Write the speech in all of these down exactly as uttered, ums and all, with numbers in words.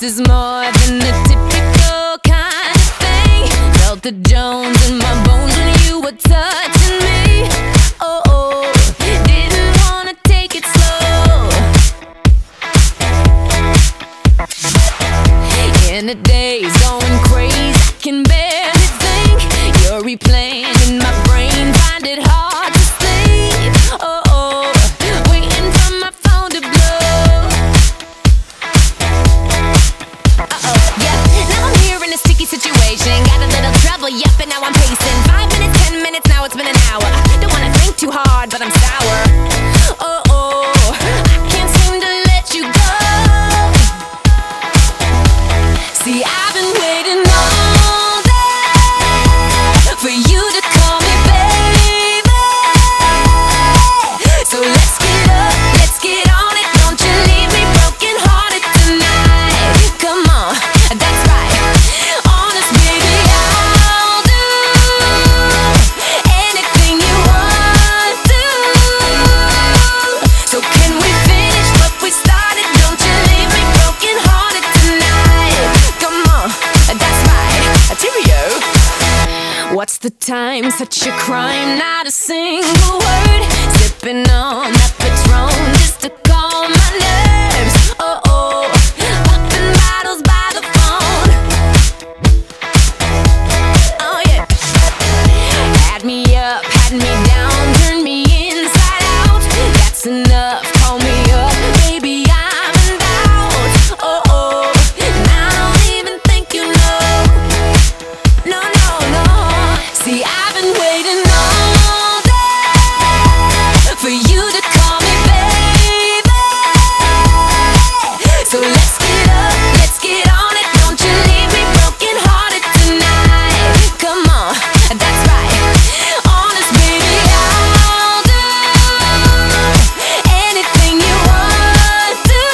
This is more than the typical kind of thing. Felt the Jones in my bones when you were touching me. Oh, oh, didn't wanna take it slow. In the days going crazy, I can barely think. You're replaying in my brain, find it hard to sleep. Oh, oh, waiting for my phone to blow. Uh-oh, yeah, now I'm here in a sticky situation. Got a little trouble, yep, and now I'm pacing. Five minutes, ten minutes, now it's been an hour. Don't wanna think too hard, but I'm sour. Oh, oh, I can't seem to let you go. See, I've been waiting all day for you to call me baby. So let's get up, let's get on it. Don't you leave me broken hearted tonight. Come on, that's right. Honest, baby, I'll do anything you want to. So can we finish what we started? Don't you leave me broken hearted tonight. Come on, that's right. Cheerio. What's the time? Such a crime, not a single word. Sipping on that Patron just to calm my nerves. Oh, oh, popping bottles by the phone. Oh, yeah. Had me up, had me down, turned me inside out. That's enough, call me up, baby, I'm in doubt. Oh, oh, and I don't even think you know. No, no, no. See, I've been waiting all day for you to call me baby. So let's get up, let's get on it. Don't you leave me broken hearted tonight. Come on, that's right. Honest, baby, I'll do anything you want to.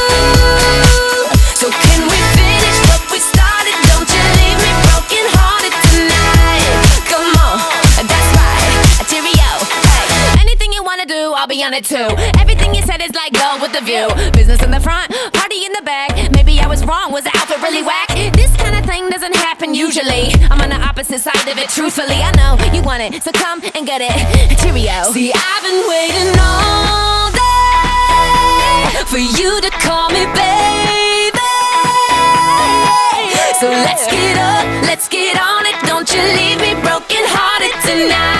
So can we finish what we started? Don't you leave me broken hearted tonight. Come on, that's right. Cheerio. Hey, anything you wanna do, I'll be on it too. Everything you said is like go with the view. Business in the front, party in the back. Maybe I was wrong, was the outfit really whack? This kind of thing doesn't happen usually. I'm on the opposite side of it, truthfully. I know you want it, so come and get it. Cheerio. See, I've been waiting all day for you to call me baby. So let's get up, let's get on it. Don't you leave me broken hearted tonight.